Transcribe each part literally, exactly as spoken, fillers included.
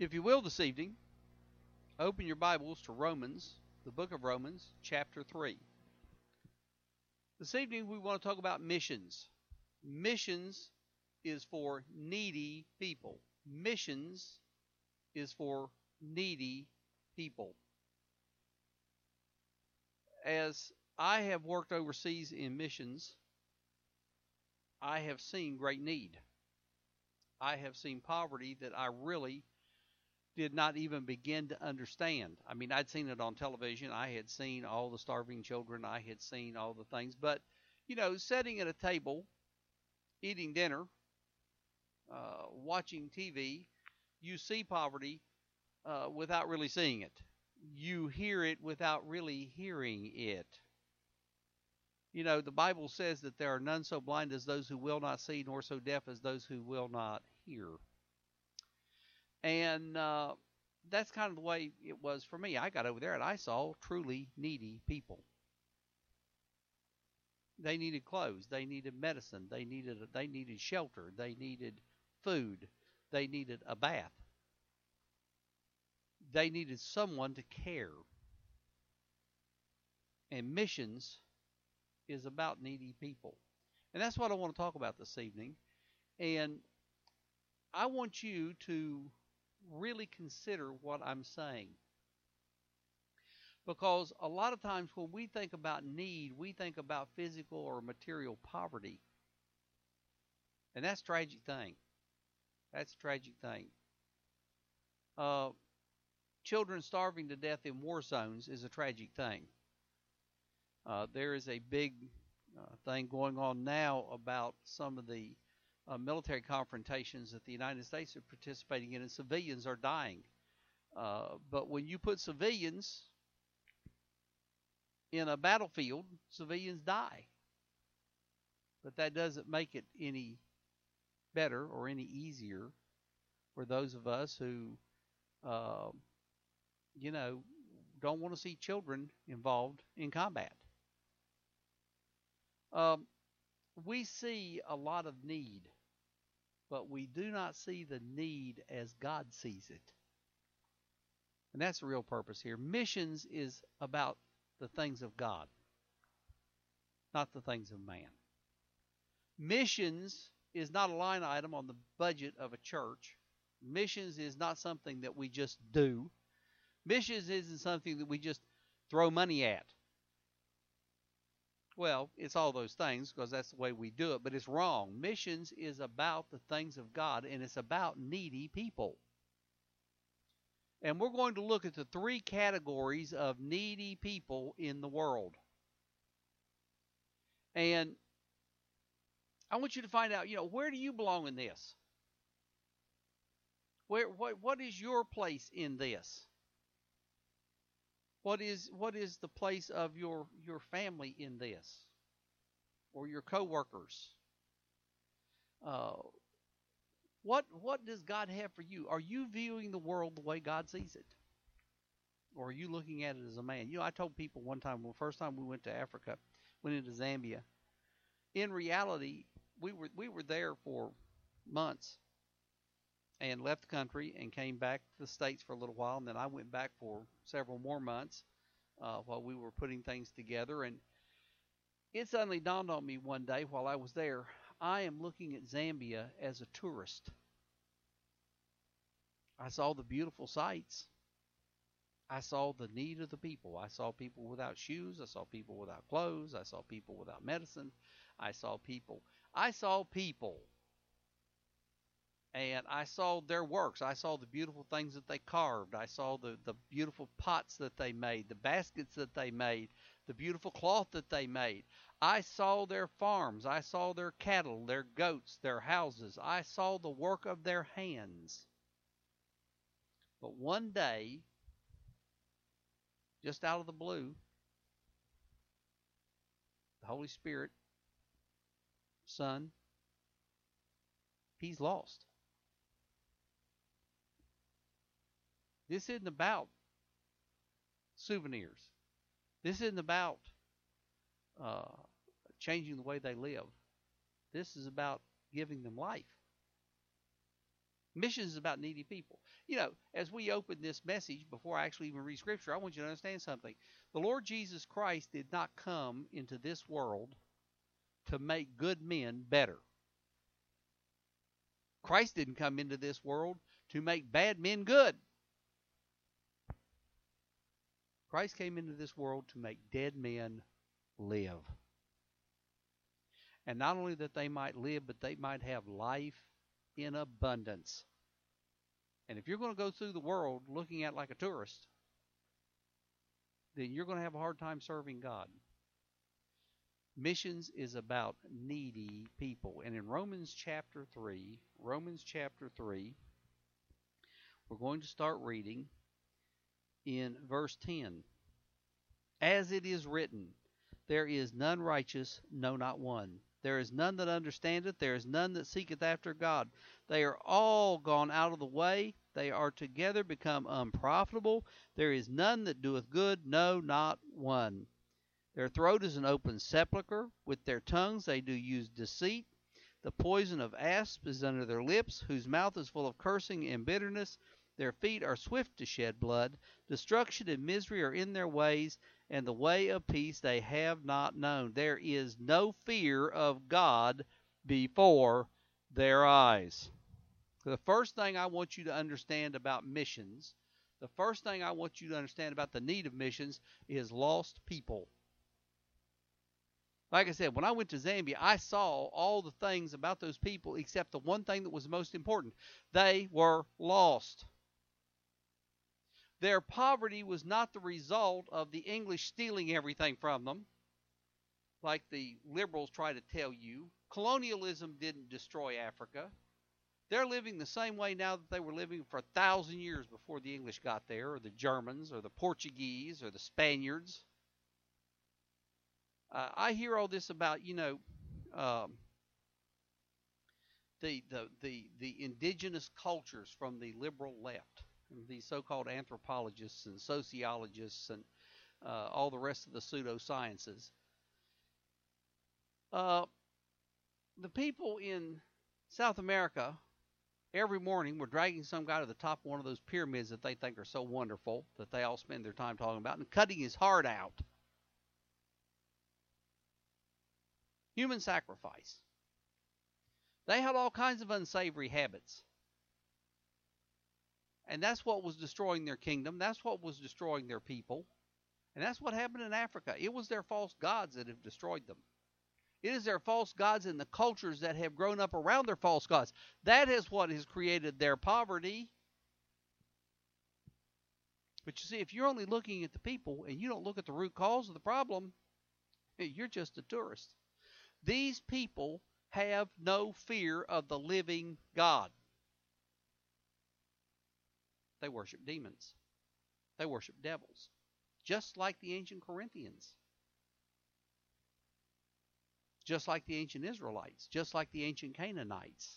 If you will, this evening, open your Bibles to Romans, the book of Romans, chapter three. This evening, we want to talk about missions. Missions is for needy people. Missions is for needy people. As I have worked overseas in missions, I have seen great need. I have seen poverty that I really did not even begin to understand. I mean, I'd seen it on television. I had seen all the starving children. I had seen all the things. But, you know, sitting at a table, eating dinner, uh, watching T V, you see poverty uh, without really seeing it. You hear it without really hearing it. You know, the Bible says that there are none so blind as those who will not see, nor so deaf as those who will not hear. And uh, that's kind of the way it was for me. I got over there and I saw truly needy people. They needed clothes. They needed medicine. They needed they needed shelter. They needed food. They needed a bath. They needed someone to care. And missions is about needy people. And that's what I want to talk about this evening. And I want you to really consider what I'm saying. Because a lot of times when we think about need, we think about physical or material poverty. And that's a tragic thing. That's a tragic thing. Uh, children starving to death in war zones is a tragic thing. Uh, there is a big uh, thing going on now about some of the Uh, military confrontations that the United States are participating in, and civilians are dying. Uh, but when you put civilians in a battlefield, civilians die. But that doesn't make it any better or any easier for those of us who, uh, you know, don't want to see children involved in combat. Um, we see a lot of need, but we do not see the need as God sees it. And that's the real purpose here. Missions is about the things of God, not the things of man. Missions is not a line item on the budget of a church. Missions is not something that we just do. Missions isn't something that we just throw money at. Well, it's all those things because that's the way we do it, but it's wrong. Missions is about the things of God, and it's about needy people. And we're going to look at the three categories of needy people in the world. And I want you to find out, you know, where do you belong in this? Where, what, what is your place in this? What is what is the place of your your family in this, or your coworkers? Uh, what what does God have for you? Are you viewing the world the way God sees it, or are you looking at it as a man? You know, I told people one time, well, first time we went to Africa, went into Zambia. In reality, we were we were there for months, and left the country and came back to the States for a little while, and then I went back for several more months uh, while we were putting things together. And it suddenly dawned on me one day while I was there, I am looking at Zambia as a tourist. I saw the beautiful sights. I saw the need of the people. I saw people without shoes. I saw people without clothes. I saw people without medicine. I saw people. I saw people. And I saw their works. I saw the beautiful things that they carved. I saw the, the beautiful pots that they made, the baskets that they made, the beautiful cloth that they made. I saw their farms. I saw their cattle, their goats, their houses. I saw the work of their hands. But one day, just out of the blue, the Holy Spirit, Son, He's lost. This isn't about souvenirs. This isn't about uh, changing the way they live. This is about giving them life. Missions is about needy people. You know, as we open this message, before I actually even read Scripture, I want you to understand something. The Lord Jesus Christ did not come into this world to make good men better. Christ didn't come into this world to make bad men good. Christ came into this world to make dead men live. And not only that they might live, but they might have life in abundance. And if you're going to go through the world looking at like a tourist, then you're going to have a hard time serving God. Missions is about needy people. And in Romans chapter three, Romans chapter three, we're going to start reading in verse ten. As it is written, there is none righteous, no, not one. There is none that understandeth, there is none that seeketh after God. They are all gone out of the way, they are together become unprofitable. There is none that doeth good, no, not one. Their throat is an open sepulchre, with their tongues they do use deceit. The poison of asps is under their lips, whose mouth is full of cursing and bitterness. Their feet are swift to shed blood. Destruction and misery are in their ways, and the way of peace they have not known. There is no fear of God before their eyes. The first thing I want you to understand about missions, the first thing I want you to understand about the need of missions is lost people. Like I said, when I went to Zambia, I saw all the things about those people except the one thing that was most important. They were lost. Their poverty was not the result of the English stealing everything from them, like the liberals try to tell you. Colonialism didn't destroy Africa. They're living the same way now that they were living for a thousand years before the English got there, or the Germans, or the Portuguese, or the Spaniards. Uh, I hear all this about, you know, um, the, the, the, the indigenous cultures from the liberal left. These so-called anthropologists and sociologists and uh, all the rest of the pseudosciences. Uh, the people in South America every morning were dragging some guy to the top of one of those pyramids that they think are so wonderful that they all spend their time talking about and cutting his heart out. Human sacrifice. They had all kinds of unsavory habits. And that's what was destroying their kingdom. That's what was destroying their people. And that's what happened in Africa. It was their false gods that have destroyed them. It is their false gods and the cultures that have grown up around their false gods. That is what has created their poverty. But you see, if you're only looking at the people and you don't look at the root cause of the problem, you're just a tourist. These people have no fear of the living God. They worship demons. They worship devils, just like the ancient Corinthians, just like the ancient Israelites, just like the ancient Canaanites.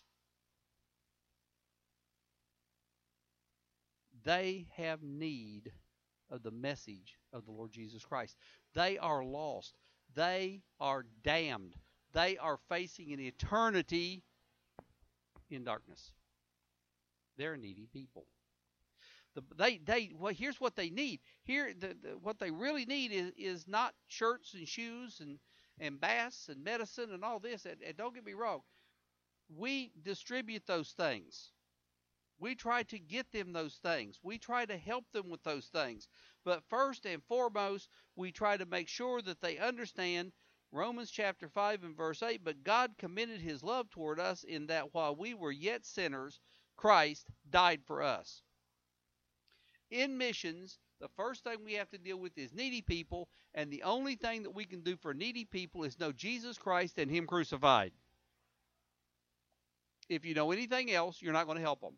They have need of the message of the Lord Jesus Christ. They are lost. They are damned. They are facing an eternity in darkness. They're needy people. The, they, they, well, here's what they need. Here, the, the, what they really need is, is not shirts and shoes and, and baths and medicine and all this. And, and don't get me wrong. We distribute those things. We try to get them those things. We try to help them with those things. But first and foremost, we try to make sure that they understand Romans chapter five and verse eight, but God commended his love toward us in that while we were yet sinners, Christ died for us. In missions, the first thing we have to deal with is needy people, and the only thing that we can do for needy people is know Jesus Christ and him crucified. If you know anything else, you're not going to help them.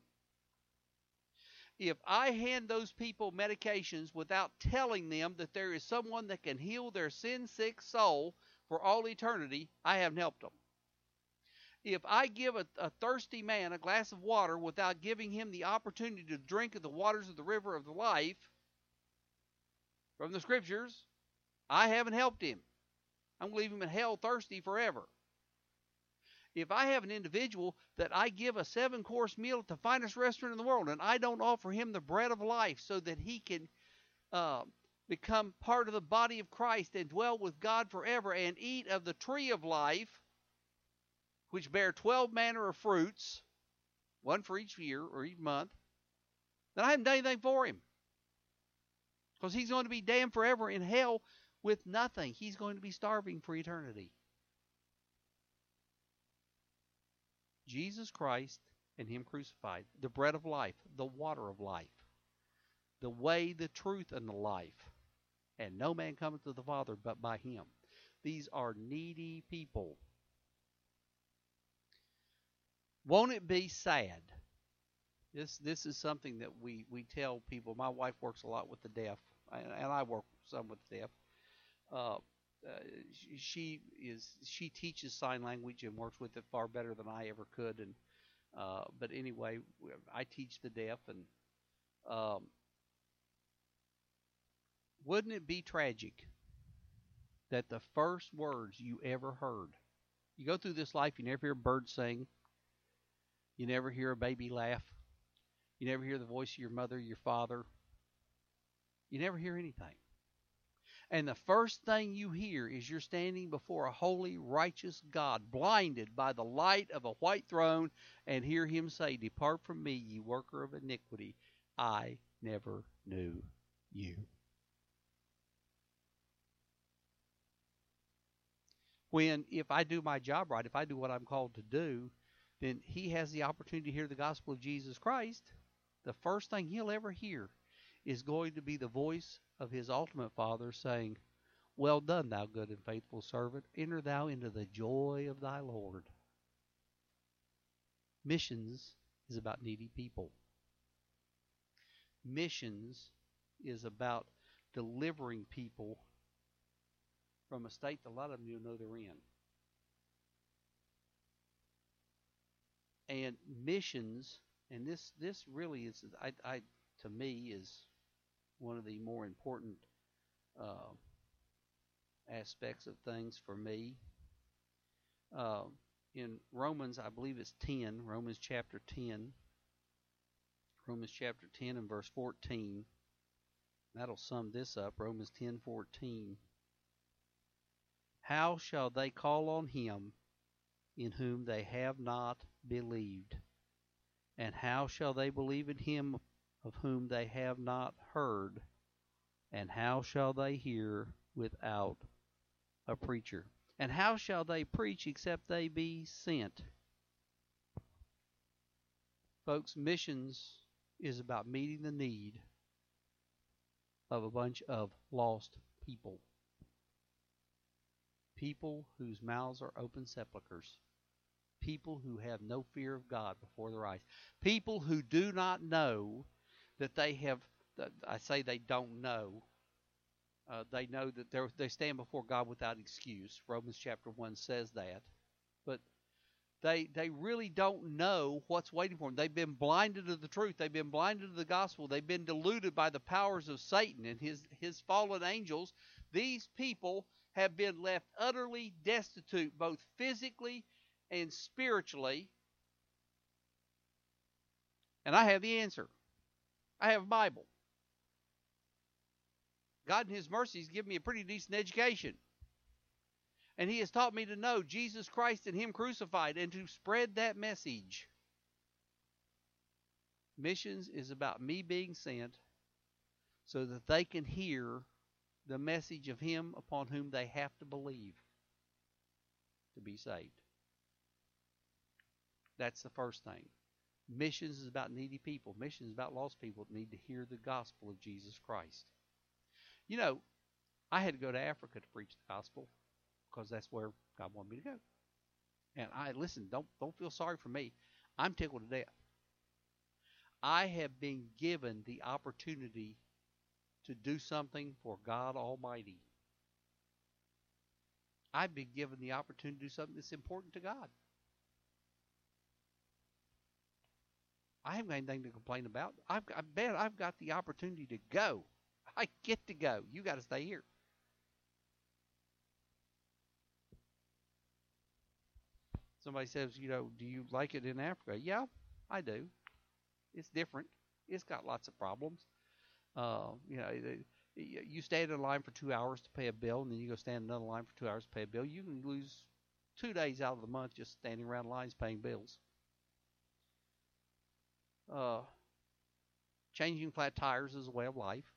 If I hand those people medications without telling them that there is someone that can heal their sin-sick soul for all eternity, I haven't helped them. If I give a, a thirsty man a glass of water without giving him the opportunity to drink of the waters of the river of the life from the Scriptures, I haven't helped him. I'm going to leave him in hell thirsty forever. If I have an individual that I give a seven-course meal at the finest restaurant in the world, and I don't offer him the bread of life so that he can uh, become part of the body of Christ and dwell with God forever and eat of the tree of life, which bear twelve manner of fruits, one for each year or each month, then I haven't done anything for him. Because he's going to be damned forever in hell with nothing. He's going to be starving for eternity. Jesus Christ and him crucified, the bread of life, the water of life, the way, the truth, and the life. And no man cometh to the Father but by him. These are needy people. Won't it be sad? This this is something that we, we tell people. My wife works a lot with the deaf, and I work some with the deaf. Uh, uh, she is she teaches sign language and works with it far better than I ever could. And uh, but anyway, I teach the deaf, and um, wouldn't it be tragic that the first words you ever heard, you go through this life, you never hear a bird sing, you never hear a baby laugh, you never hear the voice of your mother, your father, you never hear anything. And the first thing you hear is you're standing before a holy, righteous God, blinded by the light of a white throne, and hear him say, "Depart from me, ye worker of iniquity. I never knew you." When, if I do my job right, if I do what I'm called to do, then he has the opportunity to hear the gospel of Jesus Christ. The first thing he'll ever hear is going to be the voice of his ultimate Father saying, "Well done, thou good and faithful servant. Enter thou into the joy of thy Lord." Missions is about needy people. Missions is about delivering people from a state that a lot of them don't know they're in. And missions, and this this really is, I, I to me, is one of the more important uh, aspects of things for me. Uh, in Romans, I believe it's ten, Romans chapter ten, Romans chapter ten and verse fourteen. That'll sum this up, Romans ten fourteen. How shall they call on him in whom they have not believed? And how shall they believe in him of whom they have not heard? And how shall they hear without a preacher? And how shall they preach except they be sent? Folks, missions is about meeting the need of a bunch of lost people. People whose mouths are open sepulchres. People who have no fear of God before their eyes. People who do not know that they have, I say they don't know, uh, they know that they they stand before God without excuse. Romans chapter one says that. But they they really don't know what's waiting for them. They've been blinded to the truth. They've been blinded to the gospel. They've been deluded by the powers of Satan and his, his fallen angels. These people have been left utterly destitute, both physically and spiritually. And I have the answer. I have a Bible. God in his mercy has given me a pretty decent education. And he has taught me to know Jesus Christ and him crucified and to spread that message. Missions is about me being sent so that they can hear the message of him upon whom they have to believe to be saved. That's the first thing. Missions is about needy people. Missions is about lost people that need to hear the gospel of Jesus Christ. You know, I had to go to Africa to preach the gospel because that's where God wanted me to go. And I, listen, don't, don't feel sorry for me. I'm tickled to death. I have been given the opportunity to do something for God Almighty. I've been given the opportunity to do something that's important to God. I haven't got anything to complain about. I've, I bet I've got the opportunity to go. I get to go. You got to stay here. Somebody says, you know, do you like it in Africa? Yeah, I do. It's different. It's got lots of problems. Uh, you know, you stand in line for two hours to pay a bill, and then you go stand in another line for two hours to pay a bill. You can lose two days out of the month just standing around lines paying bills. Uh, changing flat tires is a way of life.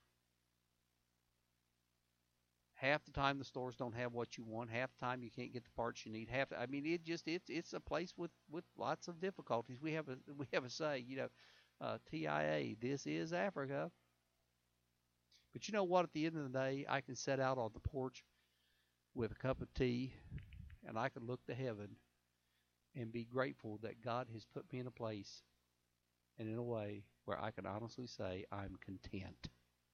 Half the time the stores don't have what you want. Half the time you can't get the parts you need. Half, I mean, it just it's it's a place with, with lots of difficulties. We have a we have a say, you know, uh, T I A. This is Africa. But you know what? At the end of the day, I can sit out on the porch with a cup of tea, and I can look to heaven and be grateful that God has put me in a place and in a way where I can honestly say I'm content.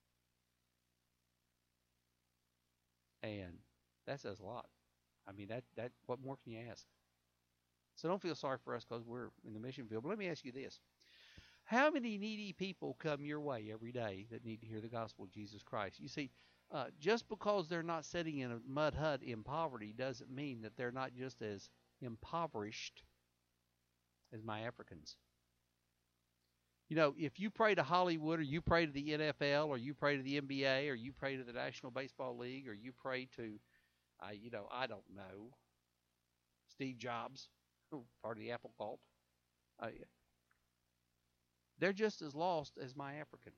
And that says a lot. I mean, that, that what more can you ask? So don't feel sorry for us because we're in the mission field. But let me ask you this. How many needy people come your way every day that need to hear the gospel of Jesus Christ? You see, uh, just because they're not sitting in a mud hut in poverty doesn't mean that they're not just as impoverished as my Africans. You know, if you pray to Hollywood, or you pray to the N F L, or you pray to the N B A, or you pray to the National Baseball League, or you pray to, uh, you know, I don't know, Steve Jobs, part of the Apple cult, uh, they're just as lost as my African.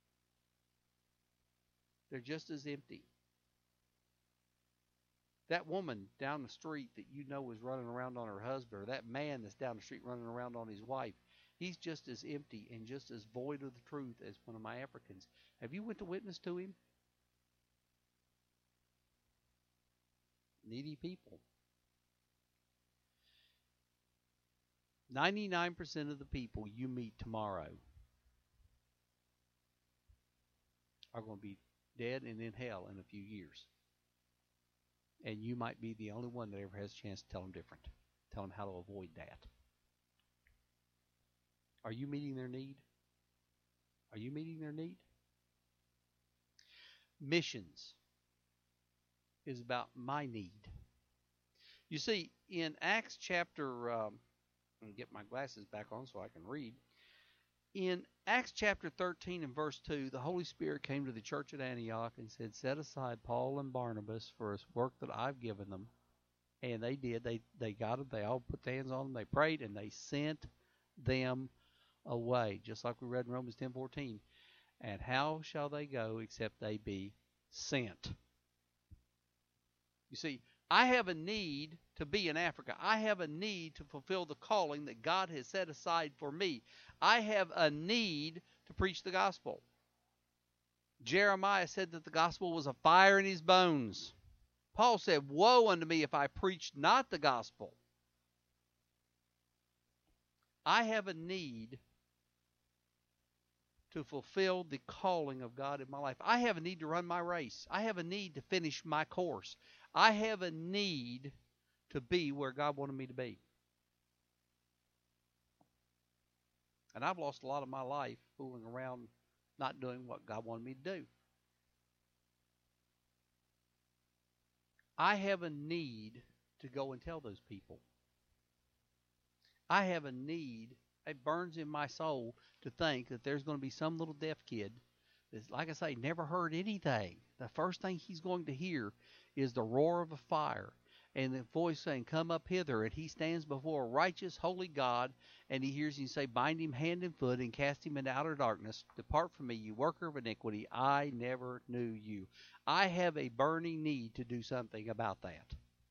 They're just as empty. That woman down the street that you know is running around on her husband, or that man that's down the street running around on his wife, he's just as empty and just as void of the truth as one of my Africans. Have you went to witness to him? Needy people. ninety-nine percent of the people you meet tomorrow are going to be dead and in hell in a few years. And you might be the only one that ever has a chance to tell them different. Tell them how to avoid that. Are you meeting their need? Are you meeting their need? Missions is about my need. You see, in Acts chapter, um, I'm going to get my glasses back on so I can read. In Acts chapter thirteen and verse two, the Holy Spirit came to the church at Antioch and said, set aside Paul and Barnabas for a work that I've given them. And they did. They, they got it. They all put their hands on them. They prayed, and they sent them away, just like we read in Romans ten fourteen. And how shall they go except they be sent? You see, I have a need to be in Africa. I have a need to fulfill the calling that God has set aside for me. I have a need to preach the gospel. Jeremiah said that the gospel was a fire in his bones. Paul said, woe unto me if I preach not the gospel. I have a need to fulfill the calling of God in my life. I have a need to run my race. I have a need to finish my course. I have a need to be where God wanted me to be. And I've lost a lot of my life fooling around, not doing what God wanted me to do. I have a need to go and tell those people. I have a need. It burns in my soul to think that there's going to be some little deaf kid that's, like I say, never heard anything. The first thing he's going to hear is the roar of a fire and the voice saying, come up hither. And he stands before a righteous, holy God, and he hears him say, bind him hand and foot and cast him into outer darkness. Depart from me, you worker of iniquity. I never knew you. I have a burning need to do something about that.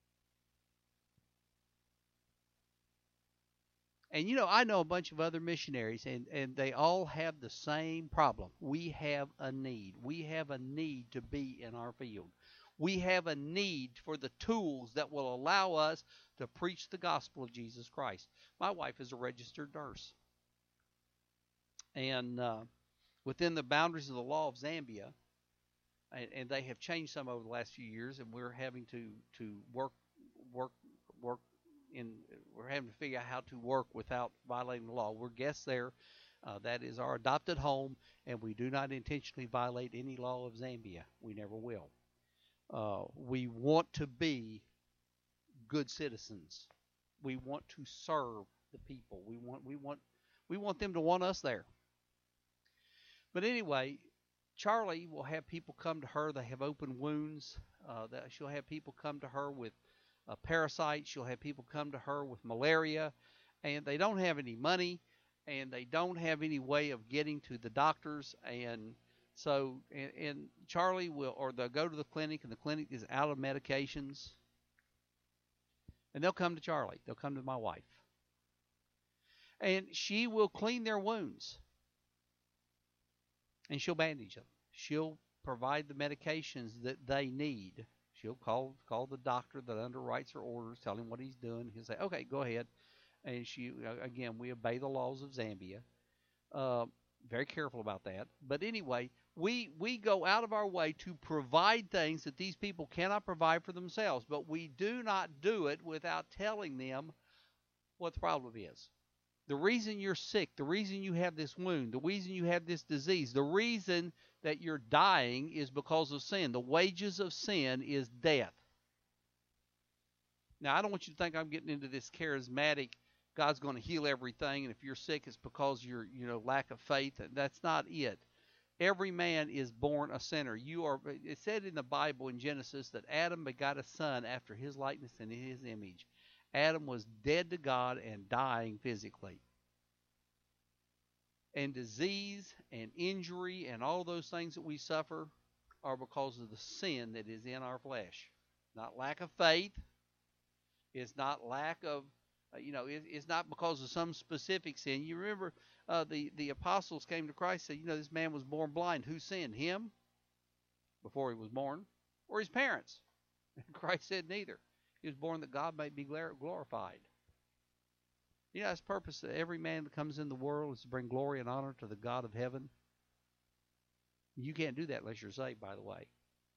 And, you know, I know a bunch of other missionaries, and, and they all have the same problem. We have a need. We have a need to be in our field. We have a need for the tools that will allow us to preach the gospel of Jesus Christ. My wife is a registered nurse. And uh, within the boundaries of the law of Zambia, and, and they have changed some over the last few years, and we're having to, to work, work, work, In, we're having to figure out how to work without violating the law. We're guests there. Uh, that is our adopted home, and we do not intentionally violate any law of Zambia. We never will. Uh, we want to be good citizens. We want to serve the people. We want we want we want them to want us there. But anyway, Charlie will have people come to her. They have open wounds. Uh, that she'll have people come to her with uh, parasites. She'll have people come to her with malaria, and they don't have any money, and they don't have any way of getting to the doctors. And so, and, and Charlie will, or they'll go to the clinic, and the clinic is out of medications, and they'll come to Charlie. They'll come to my wife, and she will clean their wounds, and she'll bandage them. She'll provide the medications that they need. She'll call call the doctor that underwrites her orders, tell him what he's doing. He'll say, "Okay, go ahead." And she, again, we obey the laws of Zambia. Uh, very careful about that. But anyway, we we go out of our way to provide things that these people cannot provide for themselves. But we do not do it without telling them what the problem is. The reason you're sick, the reason you have this wound, the reason you have this disease, the reason that you're dying is because of sin. The wages of sin is death. Now, I don't want you to think I'm getting into this charismatic, God's going to heal everything, and if you're sick, it's because you're, you know, lack of faith. That's not it. Every man is born a sinner. You are. It said in the Bible in Genesis that Adam begot a son after his likeness and in his image. Adam was dead to God and dying physically. And disease and injury and all those things that we suffer are because of the sin that is in our flesh. Not lack of faith. It's not lack of, uh, you know, it, it's not because of some specific sin. You remember uh, the, the apostles came to Christ and said, you know, this man was born blind. Who sinned? Him before he was born, or his parents? And Christ said neither. He was born that God might be glorified. You know, that's the purpose that every man that comes in the world is to bring glory and honor to the God of heaven. You can't do that unless you're saved, by the way.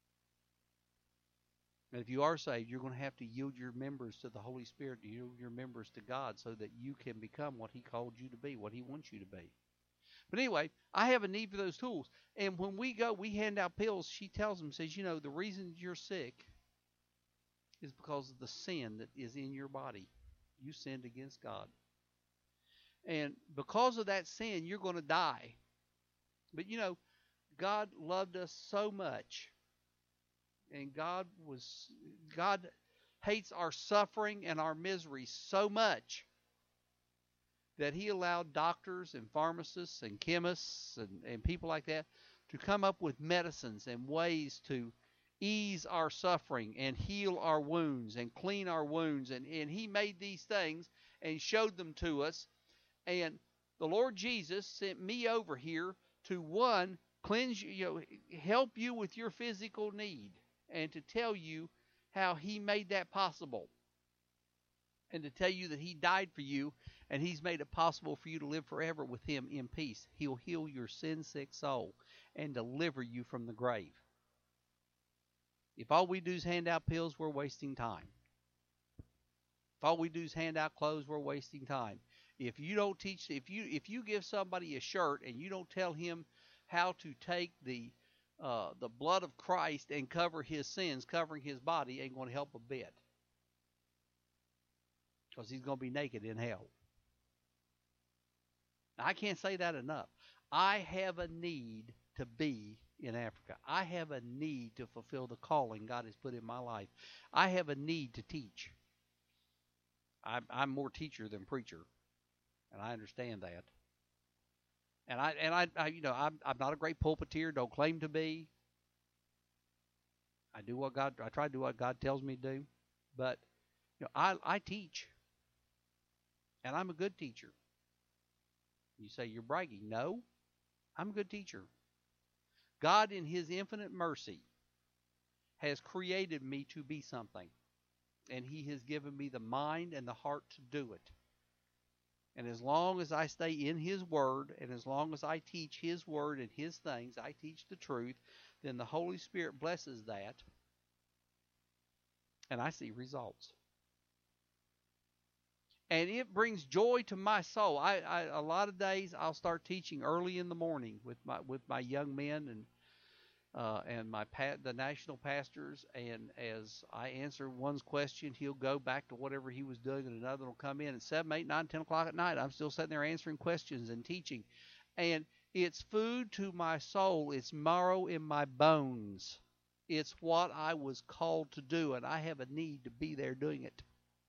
And if you are saved, you're going to have to yield your members to the Holy Spirit, yield your members to God so that you can become what He called you to be, what He wants you to be. But anyway, I have a need for those tools. And when we go, we hand out pills. She tells them, says, you know, the reason you're sick is because of the sin that is in your body. You sinned against God. And because of that sin, you're going to die. But, you know, God loved us so much. And God was, God hates our suffering and our misery so much that He allowed doctors and pharmacists and chemists and, and people like that to come up with medicines and ways to ease our suffering and heal our wounds and clean our wounds. And, and He made these things and showed them to us. And the Lord Jesus sent me over here to, one, cleanse you, you know, help you with your physical need, and to tell you how He made that possible, and to tell you that He died for you, and He's made it possible for you to live forever with Him in peace. He'll heal your sin-sick soul and deliver you from the grave. If all we do is hand out pills, we're wasting time. If all we do is hand out clothes, we're wasting time. If you don't teach, if you if you give somebody a shirt and you don't tell him how to take the uh, the blood of Christ and cover his sins, covering his body, ain't going to help a bit, because he's going to be naked in hell. Now, I can't say that enough. I have a need to be in Africa. I have a need to fulfill the calling God has put in my life. I have a need to teach. I'm, I'm more teacher than preacher, and I understand that. And I and I, I you know I'm I'm not a great pulpiteer. Don't claim to be. I do what God I try to do what God tells me to do, but you know I I teach, and I'm a good teacher. You say you're bragging. No, I'm a good teacher. God, in His infinite mercy, has created me to be something, and He has given me the mind and the heart to do it. And as long as I stay in His Word, and as long as I teach His Word and His things, I teach the truth, then the Holy Spirit blesses that, and I see results. And it brings joy to my soul. I, I a lot of days I'll start teaching early in the morning with my with my young men, and uh, and my pa- the national pastors, and as I answer one's question, he'll go back to whatever he was doing, and another will come in at seven, eight, nine, ten o'clock at night. I'm still sitting there answering questions and teaching, and it's food to my soul. It's marrow in my bones. It's what I was called to do, and I have a need to be there doing it.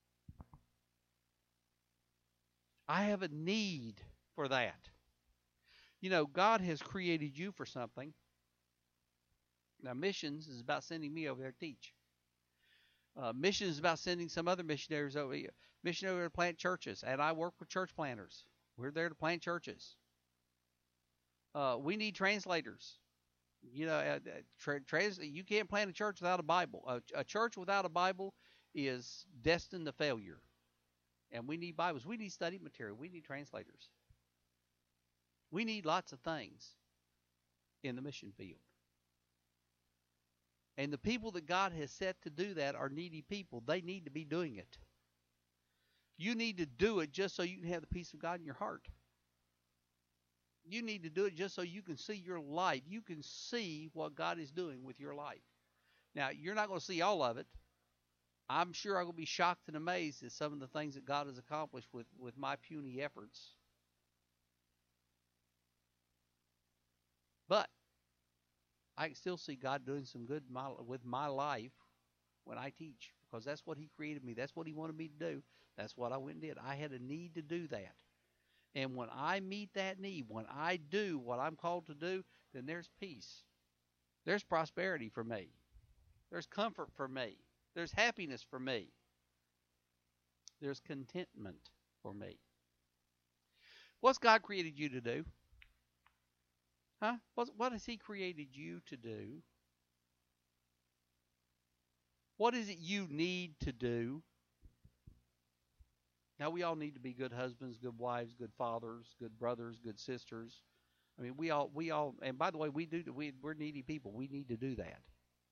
I have a need for that. You know, God has created you for something. Now, missions is about sending me over there to teach. Uh, missions is about sending some other missionaries over here. Missionaries to plant churches, and I work with church planters. We're there to plant churches. Uh, we need translators. You know, uh, tra- trans- you can't plant a church without a Bible. A, a church without a Bible is destined to failure. And we need Bibles. We need study material. We need translators. We need lots of things in the mission field. And the people that God has set to do that are needy people. They need to be doing it. You need to do it just so you can have the peace of God in your heart. You need to do it just so you can see your life. You can see what God is doing with your life. Now, you're not going to see all of it. I'm sure I'm going to be shocked and amazed at some of the things that God has accomplished with, with my puny efforts. But I can still see God doing some good my, with my life when I teach, because that's what He created me. That's what He wanted me to do. That's what I went and did. I had a need to do that. And when I meet that need, when I do what I'm called to do, then there's peace. There's prosperity for me. There's comfort for me. There's happiness for me. There's contentment for me. What's God created you to do? Huh? What, what has He created you to do? What is it you need to do? Now, we all need to be good husbands, good wives, good fathers, good brothers, good sisters. I mean, we all, we all, and by the way, we do, we, we're needy people. We need to do that.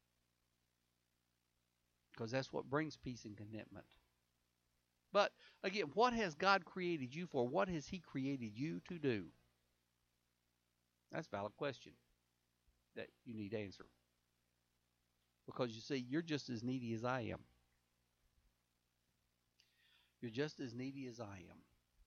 Because that's what brings peace and contentment. But, again, what has God created you for? What has He created you to do? That's a valid question that you need to answer. Because, you see, you're just as needy as I am. You're just as needy as I am.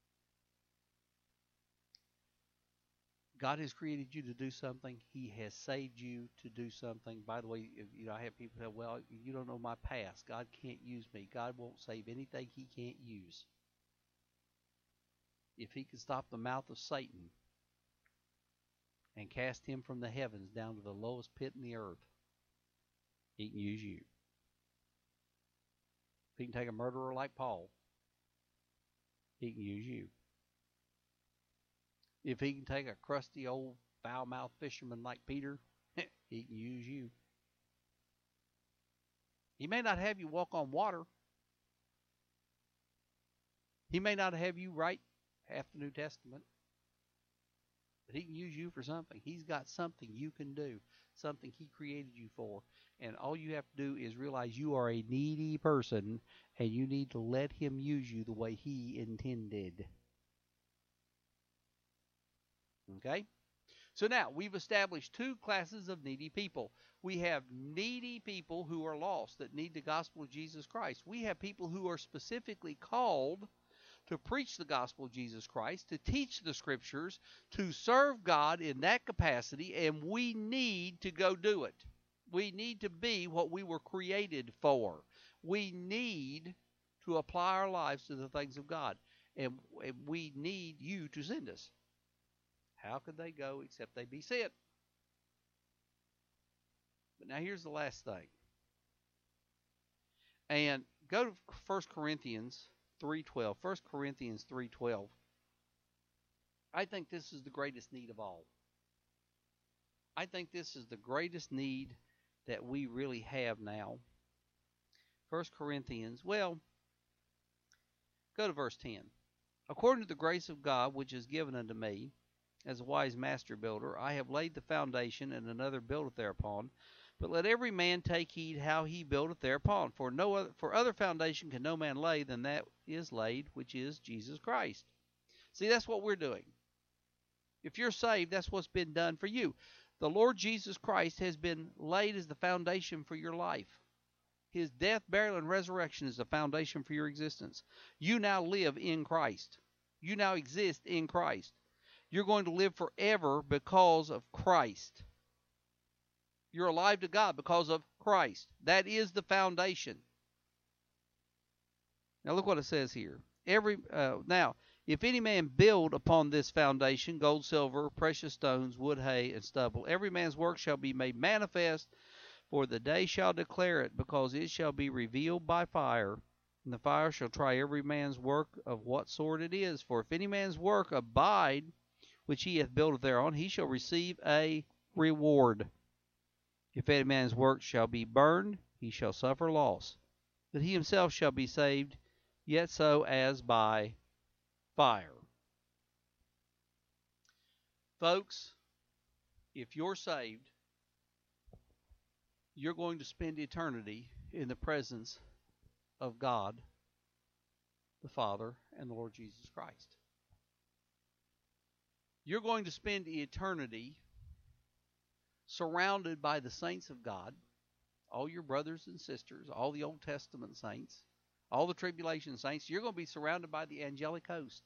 God has created you to do something. He has saved you to do something. By the way, you know, I have people say, well, you don't know my past. God can't use me. God won't save anything He can't use. If He can stop the mouth of Satan and cast him from the heavens down to the lowest pit in the earth, He can use you. If He can take a murderer like Paul, He can use you. If He can take a crusty old foul-mouthed fisherman like Peter, He can use you. He may not have you walk on water. He may not have you write half the New Testament. But He can use you for something. He's got something you can do, something He created you for. And all you have to do is realize you are a needy person, and you need to let Him use you the way He intended. Okay? So now, we've established two classes of needy people. We have needy people who are lost, that need the gospel of Jesus Christ. We have people who are specifically called to preach the gospel of Jesus Christ, to teach the Scriptures, to serve God in that capacity, and we need to go do it. We need to be what we were created for. We need to apply our lives to the things of God, and we need you to send us. How could they go except they be sent? But now here's the last thing. And go to First Corinthians three twelve. First Corinthians three twelve. I think this is the greatest need of all. I think this is the greatest need that we really have now. First Corinthians, well, go to verse ten. According to the grace of God which is given unto me, as a wise master builder, I have laid the foundation, and another buildeth thereupon. But let every man take heed how he buildeth thereupon. For no other, for other foundation can no man lay than that is laid, which is Jesus Christ. See, that's what we're doing. If you're saved, that's what's been done for you. The Lord Jesus Christ has been laid as the foundation for your life. His death, burial, and resurrection is the foundation for your existence. You now live in Christ. You now exist in Christ. You're going to live forever because of Christ. You're alive to God because of Christ. That is the foundation. Now look what it says here. Every uh, now, if any man build upon this foundation gold, silver, precious stones, wood, hay, and stubble, every man's work shall be made manifest, for the day shall declare it, because it shall be revealed by fire. And the fire shall try every man's work of what sort it is. For if any man's work abide, which he hath built thereon, he shall receive a reward. If any man's work shall be burned, he shall suffer loss. But he himself shall be saved, yet so as by fire. Folks, if you're saved, you're going to spend eternity in the presence of God, the Father, and the Lord Jesus Christ. You're going to spend eternity surrounded by the saints of God, all your brothers and sisters, all the Old Testament saints, all the tribulation saints. You're going to be surrounded by the angelic host.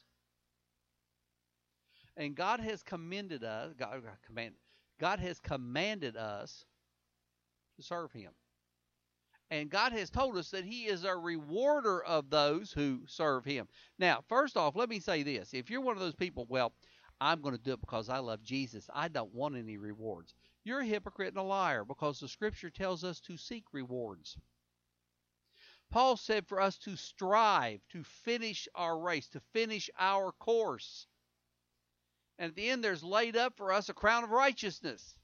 And God has commended us, God, command, God has commanded us to serve Him. And God has told us that He is a rewarder of those who serve Him. Now, first off, let me say this. If you're one of those people, well, I'm going to do it because I love Jesus, I don't want any rewards, you're a hypocrite and a liar, because the Scripture tells us to seek rewards. Paul said for us to strive to finish our race, to finish our course. And at the end, there's laid up for us a crown of righteousness.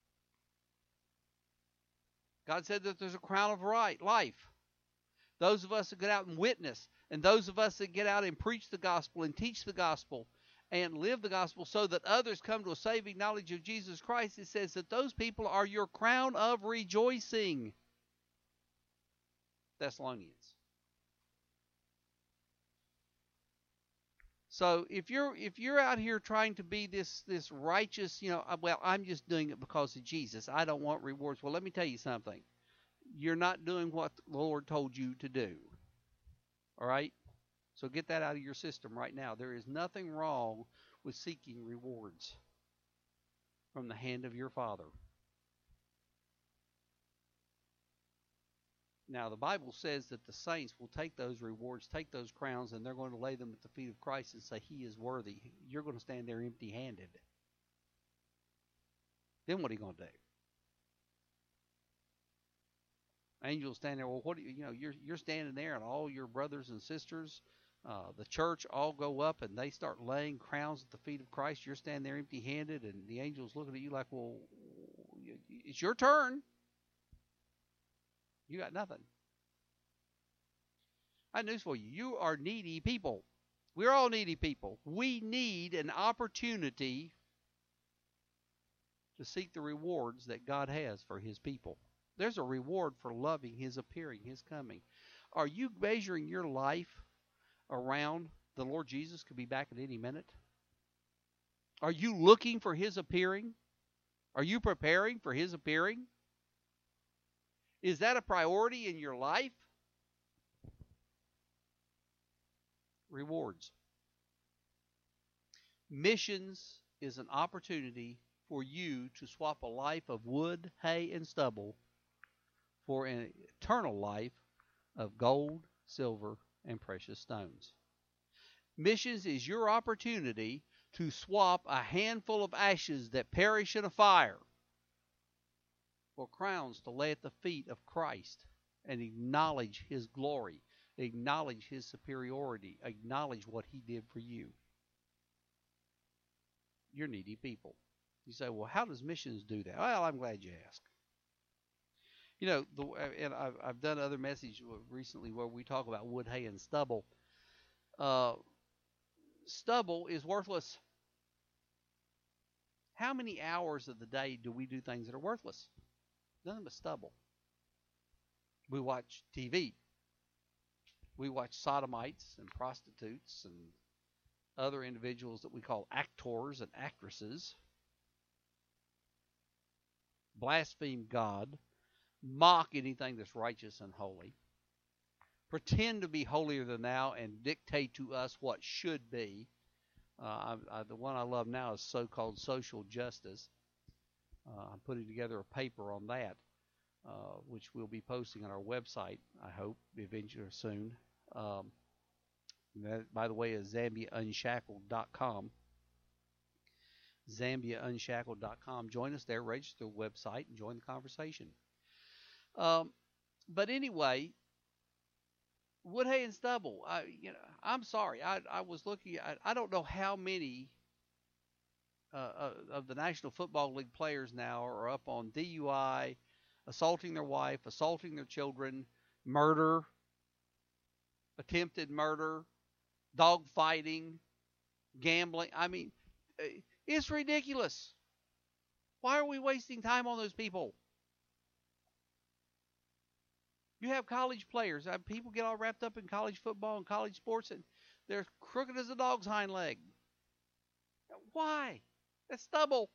God said that there's a crown of right life. Those of us that get out and witness, and those of us that get out and preach the gospel and teach the gospel and live the gospel so that others come to a saving knowledge of Jesus Christ, it says that those people are your crown of rejoicing. Thessalonians. So if you're if you're out here trying to be this this righteous, you know, well, I'm just doing it because of Jesus, I don't want rewards. Well, let me tell you something. You're not doing what the Lord told you to do. All right? So get that out of your system right now. There is nothing wrong with seeking rewards from the hand of your Father. Now, the Bible says that the saints will take those rewards, take those crowns, and they're going to lay them at the feet of Christ and say, He is worthy. You're going to stand there empty-handed. Then what are you going to do? Angels stand there. Well, what do you, you know, you're you're standing there, and all your brothers and sisters, uh, the church, all go up, and they start laying crowns at the feet of Christ. You're standing there empty-handed, and the angels looking at you like, well, it's your turn. You got nothing. I have news for you. You are needy people. We're all needy people. We need an opportunity to seek the rewards that God has for His people. There's a reward for loving His appearing, His coming. Are you measuring your life around the Lord Jesus could be back at any minute? Are you looking for His appearing? Are you preparing for His appearing? Is that a priority in your life? Rewards. Missions is an opportunity for you to swap a life of wood, hay, and stubble for an eternal life of gold, silver, and precious stones. Missions is your opportunity to swap a handful of ashes that perish in a fire for crowns to lay at the feet of Christ and acknowledge His glory, acknowledge His superiority, acknowledge what He did for you. You're needy people. You say, well, how does missions do that? Well, I'm glad you asked. You know, the, and I've, I've done other messages recently where we talk about wood, hay, and stubble. Uh, stubble is worthless. How many hours of the day do we do things that are worthless? Nothing but stubble. We watch T V. We watch sodomites and prostitutes and other individuals that we call actors and actresses. blaspheme God, mock anything that's righteous and holy, pretend to be holier than thou, and dictate to us what should be. Uh, I, I, the one I love now is so-called social justice. Uh, I'm putting together a paper on that, uh, which we'll be posting on our website, I hope, eventually or soon. Um, that, by the way, is Zambia Unshackled dot com. Zambia Unshackled dot com. Join us there, register the website, and join the conversation. Um, but anyway, wood, hay, and stubble. I, you know, I'm sorry. I, I was looking. I, I don't know how many uh, uh, of the National Football League players now are up on D U I, assaulting their wife, assaulting their children, murder, attempted murder, dog fighting, gambling. I mean, it's ridiculous. Why are we wasting time on those people? You have college players. People get all wrapped up in college football and college sports, and they're crooked as a dog's hind leg. Why? That's stubble.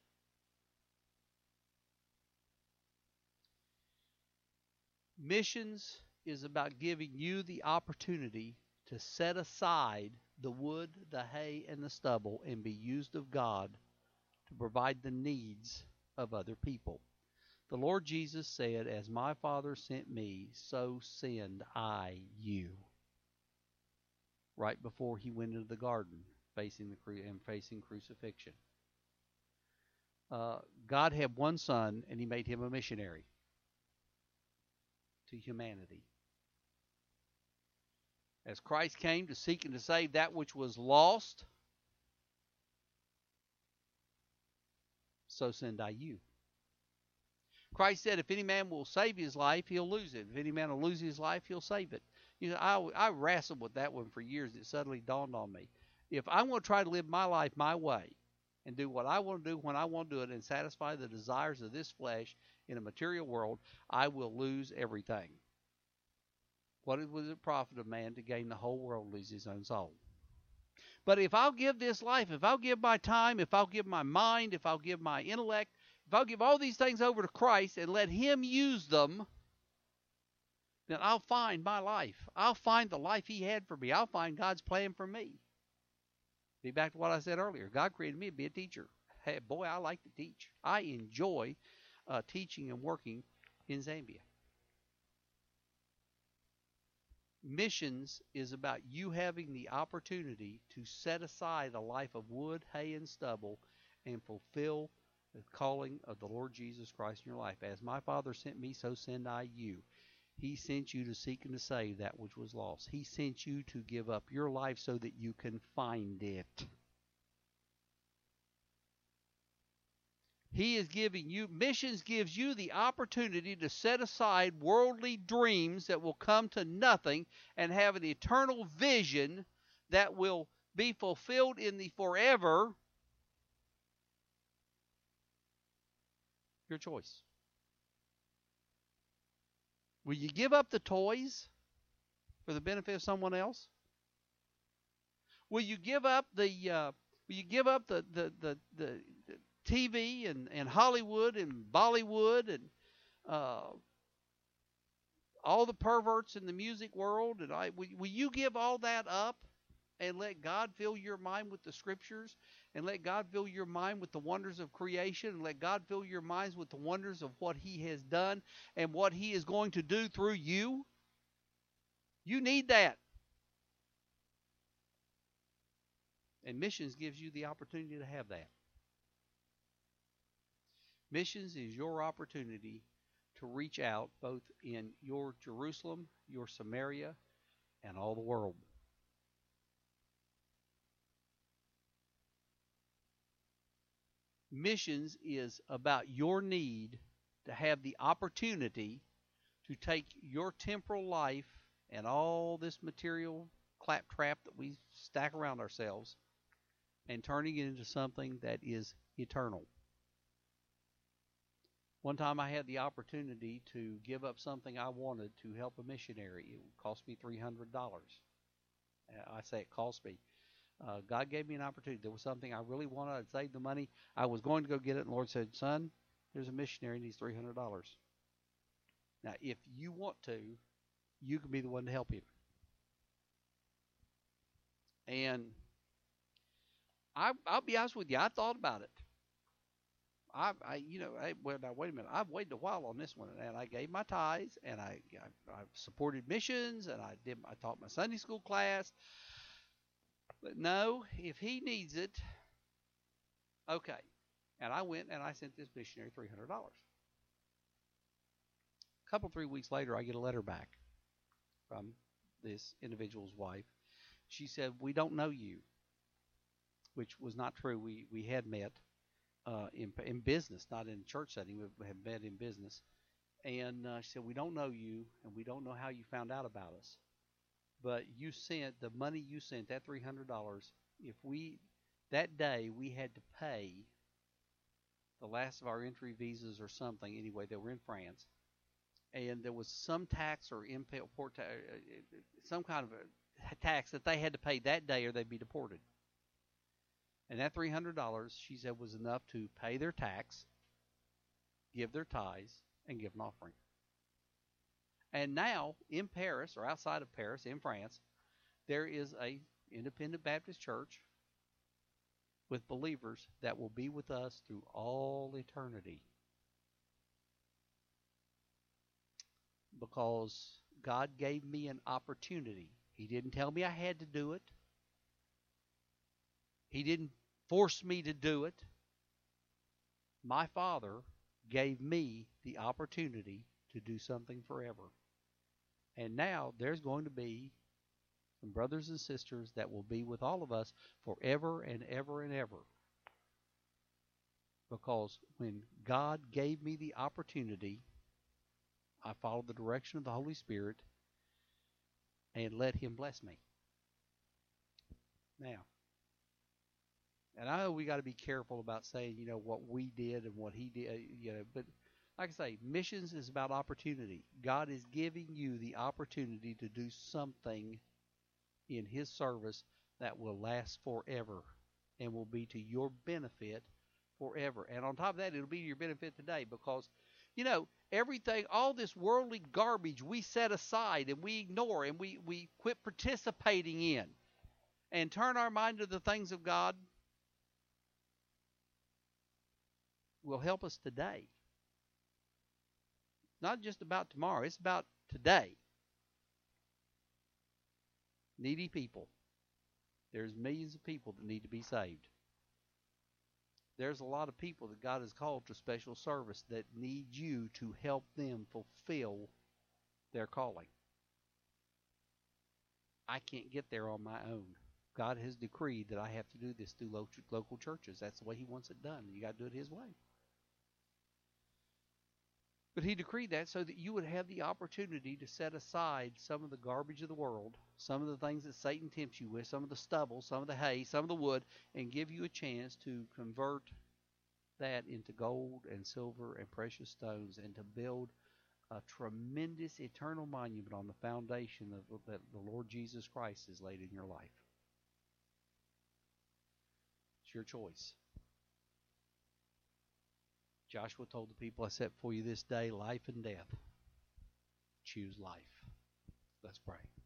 Missions is about giving you the opportunity to set aside the wood, the hay, and the stubble and be used of God to provide the needs of other people. The Lord Jesus said, as my Father sent me, so send I you. Right before he went into the garden, facing the cru- and facing crucifixion. Uh, God had one son, and he made him a missionary to humanity. As Christ came to seek and to save that which was lost, so send I you. Christ said, if any man will save his life, he'll lose it. If any man will lose his life, he'll save it. You know, I, I wrestled with that one for years. It suddenly dawned on me. If I'm going to try to live my life my way and do what I want to do when I want to do it and satisfy the desires of this flesh in a material world, I will lose everything. What would it profit a man to gain the whole world and lose his own soul? But if I'll give this life, if I'll give my time, if I'll give my mind, if I'll give my intellect, if I'll give all these things over to Christ and let him use them, then I'll find my life. I'll find the life he had for me. I'll find God's plan for me. Be back to what I said earlier. God created me to be a teacher. Hey, boy, I like to teach. I enjoy uh, teaching and working in Zambia. Missions is about you having the opportunity to set aside a life of wood, hay, and stubble and fulfill the calling of the Lord Jesus Christ in your life. As my Father sent me, so send I you. He sent you to seek and to save that which was lost. He sent you to give up your life so that you can find it. He is giving you, missions gives you the opportunity to set aside worldly dreams that will come to nothing and have an eternal vision that will be fulfilled in the forever. Your choice. Will you give up the toys for the benefit of someone else? Will you give up the uh, will you give up the the the, the, the T V and, and Hollywood and Bollywood and uh, all the perverts in the music world? And I will, will you give all that up and let God fill your mind with the Scriptures, and let God fill your mind with the wonders of creation, and let God fill your minds with the wonders of what He has done and what He is going to do through you? You need that. And missions gives you the opportunity to have that. Missions is your opportunity to reach out both in your Jerusalem, your Samaria, and all the world. Missions is about your need to have the opportunity to take your temporal life and all this material claptrap that we stack around ourselves and turning it into something that is eternal. One time I had the opportunity to give up something I wanted to help a missionary. It cost me three hundred dollars. I say it cost me. Uh, God gave me an opportunity. There was something I really wanted. I'd saved the money. I was going to go get it, and the Lord said, son, There's a missionary who needs three hundred dollars. Now, if you want to, you can be the one to help him. And I, I'll be honest with you, I thought about it. I, I you know, I, well, now wait a minute. I've waited a while on this one, and I gave my tithes, and I, I, I supported missions, and I did, I taught my Sunday school class. But no, if he needs it, okay. And I went and I sent this missionary three hundred dollars. A couple, three weeks later, I get a letter back from this individual's wife. She said, "We don't know you," which was not true. We we had met uh, in in business, not in church setting. We had met in business, and uh, she said, "We don't know you, and we don't know how you found out about us. But you sent the money you sent, that three hundred dollars. If we that day we had to pay the last of our entry visas or something. Anyway, they were in France, and there was some tax or import tax, some kind of a tax that they had to pay that day, or they'd be deported. And that three hundred dollars, she said, was enough to pay their tax, give their tithes, and give an offering." And now, in Paris, or outside of Paris, in France, there is a independent Baptist church with believers that will be with us through all eternity. Because God gave me an opportunity. He didn't tell me I had to do it. He didn't force me to do it. My Father gave me the opportunity to do something forever. And now there's going to be some brothers and sisters that will be with all of us forever and ever and ever. Because when God gave me the opportunity, I followed the direction of the Holy Spirit and let Him bless me. Now, and I know we got to be careful about saying, you know, what we did and what He did, you know, but like I say, missions is about opportunity. God is giving you the opportunity to do something in His service that will last forever and will be to your benefit forever. And on top of that, it'll be to your benefit today because, you know, everything, all this worldly garbage we set aside and we ignore and we, we quit participating in and turn our mind to the things of God will help us today. Not just about tomorrow. It's about today. Needy people. There's millions of people that need to be saved. There's a lot of people that God has called to special service that need you to help them fulfill their calling. I can't get there on my own. God has decreed that I have to do this through local churches. That's the way He wants it done. You got to do it His way. But He decreed that so that you would have the opportunity to set aside some of the garbage of the world, some of the things that Satan tempts you with, some of the stubble, some of the hay, some of the wood, and give you a chance to convert that into gold and silver and precious stones and to build a tremendous eternal monument on the foundation of, that the Lord Jesus Christ has laid in your life. It's your choice. Joshua told the people, "I set before you this day life and death. Choose life." Let's pray.